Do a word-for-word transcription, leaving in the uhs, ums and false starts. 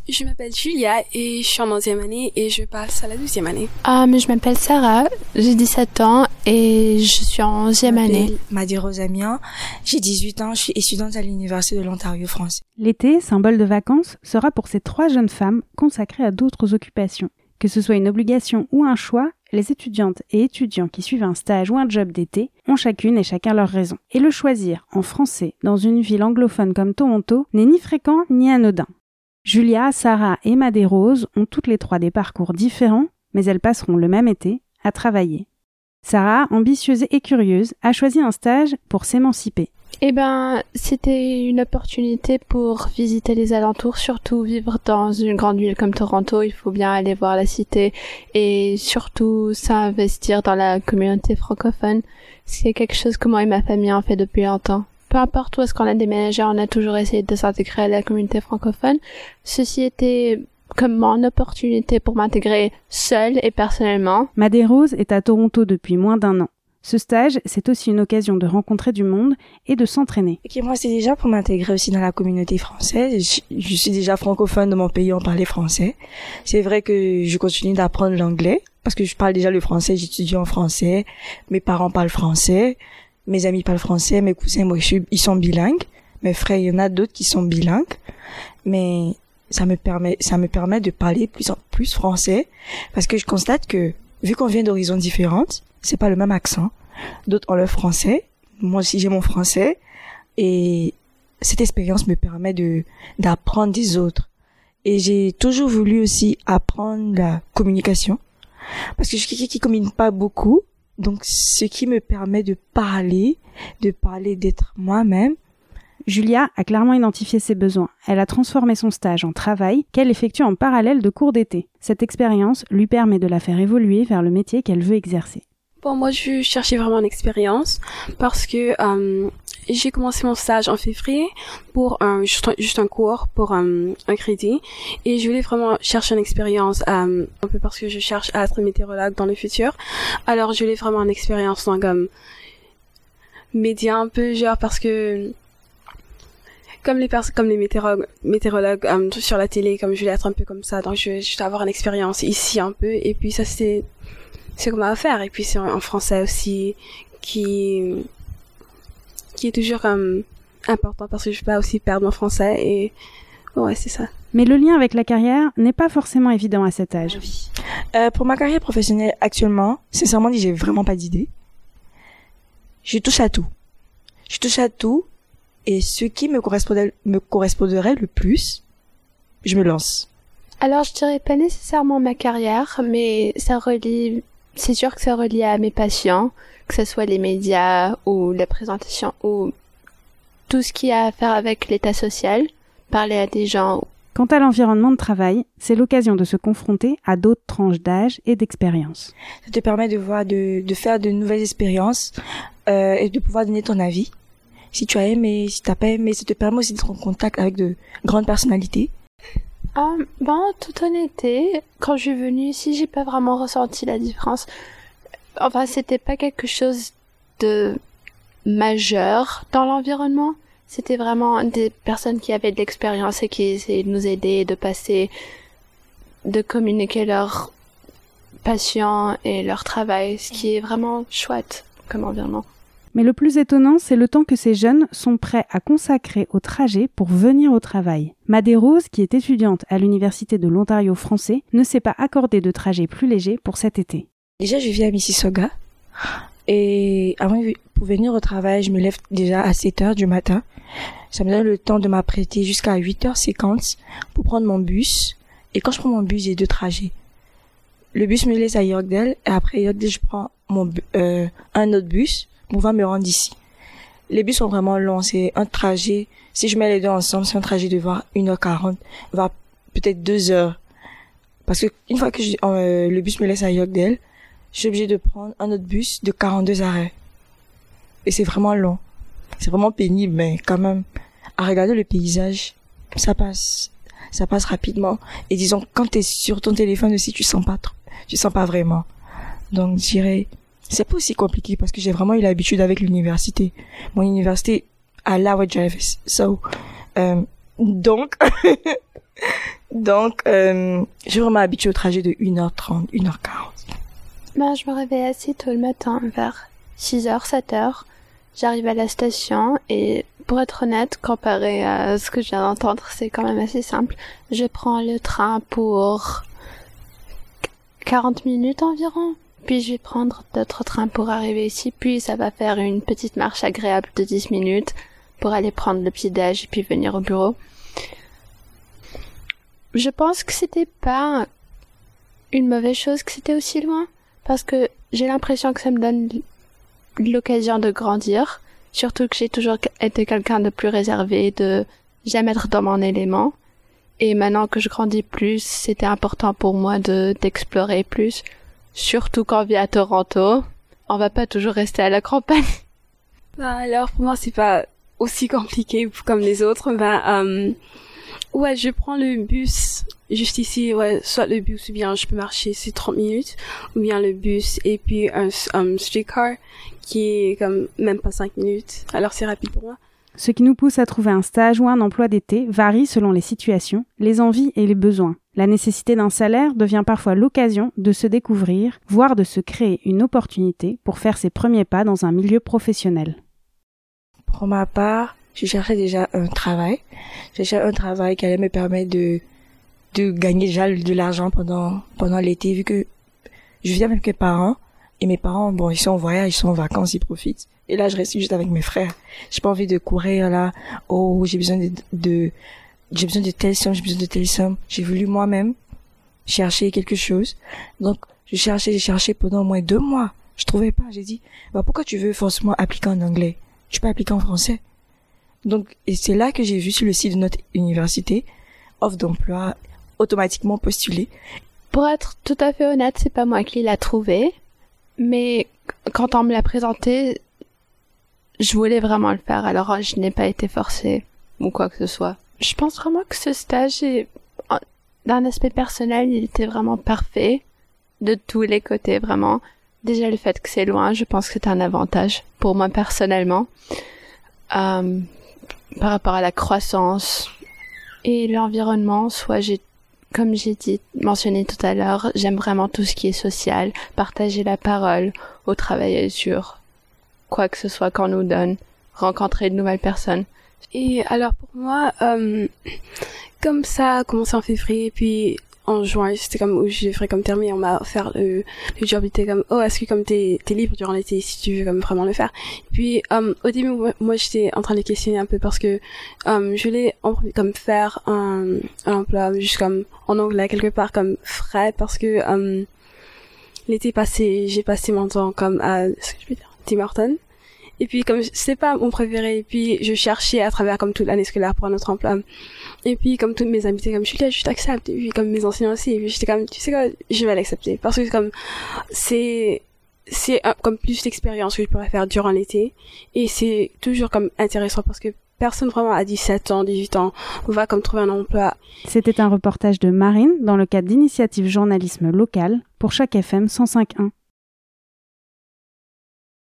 Je m'appelle Julia et je suis en onzième année et je passe à la douzième année. Ah, mais je m'appelle Sarah, j'ai dix-sept ans et je suis en onzième année. Je m'appelle Madi Rosamien, j'ai dix-huit ans, je suis étudiante à l'Université de l'Ontario français. L'été, symbole de vacances, sera pour ces trois jeunes femmes consacrées à d'autres occupations. Que ce soit une obligation ou un choix, les étudiantes et étudiants qui suivent un stage ou un job d'été ont chacune et chacun leur raison. Et le choisir en français dans une ville anglophone comme Toronto n'est ni fréquent ni anodin. Julia, Sarah et Madé Rose ont toutes les trois des parcours différents, mais elles passeront le même été à travailler. Sarah, ambitieuse et curieuse, a choisi un stage pour s'émanciper. Eh ben, c'était une opportunité pour visiter les alentours, surtout vivre dans une grande ville comme Toronto. Il faut bien aller voir la cité et surtout s'investir dans la communauté francophone. C'est quelque chose que moi et ma famille ont fait depuis longtemps. Peu importe où est-ce qu'on a déménagé, on a toujours essayé de s'intégrer à la communauté francophone. Ceci était comme mon opportunité pour m'intégrer seule et personnellement. Madé Rose est à Toronto depuis moins d'un an. Ce stage, c'est aussi une occasion de rencontrer du monde et de s'entraîner. Ok, moi, c'est déjà pour m'intégrer aussi dans la communauté française. Je, je suis déjà francophone dans mon pays, on parlait français. C'est vrai que je continue d'apprendre l'anglais parce que je parle déjà le français, j'étudie en français. Mes parents parlent français. Mes amis parlent français, mes cousins, moi, je suis, ils sont bilingues. Mes frères, il y en a d'autres qui sont bilingues. Mais ça me permet, ça me permet de parler plus en plus français. Parce que je constate que, vu qu'on vient d'horizons différentes, c'est pas le même accent. D'autres ont leur français. Moi aussi, j'ai mon français. Et cette expérience me permet de, d'apprendre des autres. Et j'ai toujours voulu aussi apprendre la communication. Parce que je suis quelqu'un qui communique pas beaucoup. Donc, ce qui me permet de parler, de parler d'être moi-même. Julia a clairement identifié ses besoins. Elle a transformé son stage en travail qu'elle effectue en parallèle de cours d'été. Cette expérience lui permet de la faire évoluer vers le métier qu'elle veut exercer. Bon, moi, je cherchais vraiment une expérience parce que euh, j'ai commencé mon stage en février pour un juste un, juste un cours pour um, un crédit et je voulais vraiment chercher une expérience um, un peu parce que je cherche à être météorologue dans le futur. Alors, je voulais vraiment une expérience dans comme média un peu genre parce que comme les personnes comme les météorologues météorologues um, sur la télé, comme je voulais être un peu comme ça, donc je je voulais avoir une expérience ici un peu et puis ça c'est c'est comme à faire et puis c'est en français aussi qui qui est toujours comme important parce que je vais pas aussi perdre mon français et ouais c'est ça. Mais le lien avec la carrière n'est pas forcément évident à cet âge. Euh, pour ma carrière professionnelle actuellement, sincèrement dit, j'ai vraiment pas d'idée. Je touche à tout. Je touche à tout et ce qui me correspondait me correspondrait le plus, je me lance. Alors je dirais pas nécessairement ma carrière, mais ça relie c'est sûr que ça relie à mes passions, que ce soit les médias ou la présentation ou tout ce qui a à faire avec l'état social, parler à des gens. Quant à l'environnement de travail, c'est l'occasion de se confronter à d'autres tranches d'âge et d'expérience. Ça te permet de voir, de, de faire de nouvelles expériences euh, et de pouvoir donner ton avis. Si tu as aimé, si tu n'as pas aimé, ça te permet aussi d'être en contact avec de grandes personnalités. Ah, ben, en toute honnêteté, quand je suis venue ici, j'ai pas vraiment ressenti la différence. Enfin, c'était pas quelque chose de majeur dans l'environnement. C'était vraiment des personnes qui avaient de l'expérience et qui essayaient de nous aider, de passer, de communiquer leur passion et leur travail, ce qui est vraiment chouette comme environnement. Mais le plus étonnant, c'est le temps que ces jeunes sont prêts à consacrer au trajet pour venir au travail. Madé Rose, qui est étudiante à l'Université de l'Ontario français, ne s'est pas accordé de trajet plus léger pour cet été. Déjà, je vis à Mississauga. Et avant, pour venir au travail, je me lève déjà à sept heures du matin. Ça me donne le temps de m'apprêter jusqu'à huit heures cinquante pour prendre mon bus. Et quand je prends mon bus, j'ai deux trajets. Le bus me laisse à Yorkdale et après Yorkdale, je prends mon, euh, un autre bus pour pouvoir me rendre ici. Les bus sont vraiment longs, c'est un trajet, si je mets les deux ensemble, c'est un trajet de voir une heure quarante, voire peut-être deux heures. Parce que une fois que je, euh, le bus me laisse à Yorkdale, je suis obligée de prendre un autre bus de quarante-deux arrêts. Et c'est vraiment long. C'est vraiment pénible, mais quand même, à regarder le paysage, ça passe. Ça passe rapidement. Et disons, quand t'es sur ton téléphone aussi, tu sens pas trop, tu sens pas vraiment. Donc, je dirais, c'est pas aussi compliqué parce que j'ai vraiment eu l'habitude avec l'université. Mon université, I love drivers. So, euh, donc, Donc, euh, je suis vraiment habituée au trajet de une heure trente, une heure quarante. Ben, je me réveille assez tôt le matin, vers six heures, sept heures. J'arrive à la station et, pour être honnête, comparé à ce que je viens d'entendre, c'est quand même assez simple. Je prends le train pour quarante minutes environ. Puis je vais prendre d'autres trains pour arriver ici. Puis ça va faire une petite marche agréable de dix minutes pour aller prendre le petit-déj et puis venir au bureau. Je pense que c'était pas une mauvaise chose que c'était aussi loin. Parce que j'ai l'impression que ça me donne l'occasion de grandir. Surtout que j'ai toujours été quelqu'un de plus réservé, de jamais être dans mon élément. Et maintenant que je grandis plus, c'était important pour moi de d'explorer plus. Surtout quand on vit à Toronto. On va pas toujours rester à la campagne. Bah, alors, pour moi, c'est pas aussi compliqué comme les autres. Bah, euh, ouais, je prends le bus juste ici, ouais, soit le bus ou bien je peux marcher, c'est trente minutes, ou bien le bus et puis un, un streetcar qui est comme même pas cinq minutes. Alors c'est rapide pour moi. Ce qui nous pousse à trouver un stage ou un emploi d'été varie selon les situations, les envies et les besoins. La nécessité d'un salaire devient parfois l'occasion de se découvrir, voire de se créer une opportunité pour faire ses premiers pas dans un milieu professionnel. Pour ma part, je cherchais déjà un travail. Je cherchais un travail qui allait me permettre de de gagner déjà de l'argent pendant pendant l'été, vu que je vis avec mes parents et mes parents, bon, ils sont en voyage, ils sont en vacances, ils profitent. Et là, je reste juste avec mes frères. J'ai pas envie de courir là. Oh, j'ai besoin de, de j'ai besoin de telle somme, j'ai besoin de telle somme. J'ai voulu moi-même chercher quelque chose. Donc, je cherchais, j'ai cherché pendant au moins deux mois. Je trouvais pas. J'ai dit, bah pourquoi tu veux forcément appliquer en anglais? Tu peux appliquer en français. Donc, et c'est là que j'ai vu sur le site de notre université offre d'emploi automatiquement postulé. Pour être tout à fait honnête, c'est pas moi qui l'a trouvé, mais quand on me l'a présenté, je voulais vraiment le faire, alors je n'ai pas été forcée ou quoi que ce soit. Je pense vraiment que ce stage est, d'un aspect personnel, il était vraiment parfait, de tous les côtés, vraiment. Déjà le fait que c'est loin, je pense que c'est un avantage pour moi personnellement, euh, par rapport à la croissance et l'environnement. Soit j'ai Comme j'ai dit, mentionné tout à l'heure, j'aime vraiment tout ce qui est social, partager la parole, au travail sur quoi que ce soit qu'on nous donne, rencontrer de nouvelles personnes. Et alors pour moi, euh, comme ça a commencé en février, puis en juin, c'était comme où j'ai fait comme terminé, on m'a offert le, le job, il était comme, oh, est-ce que comme t'es, t'es libre durant l'été, si tu veux comme vraiment le faire. Puis, euh, au début, moi, moi, j'étais en train de questionner un peu parce que, euh, je voulais en, comme faire un, un emploi juste comme en anglais, quelque part comme frais, parce que, euh, l'été passé, j'ai passé mon temps comme à, ce que je peux dire, Tim Hortons. Et puis, comme c'était pas mon préféré, et puis je cherchais à travers comme toute l'année scolaire pour un autre emploi. Et puis, comme toutes mes amies étaient comme, Julia, je t'accepte. Et puis, comme mes enseignants aussi. Et puis, j'étais comme, tu sais quoi, je vais l'accepter. Parce que, comme, c'est, c'est un, comme plus l'expérience que je pourrais faire durant l'été. Et c'est toujours comme intéressant parce que personne vraiment à dix-sept ans, dix-huit ans va comme trouver un emploi. C'était un reportage de Marine dans le cadre d'Initiative Journalisme Local pour Choc F M cent cinq point un.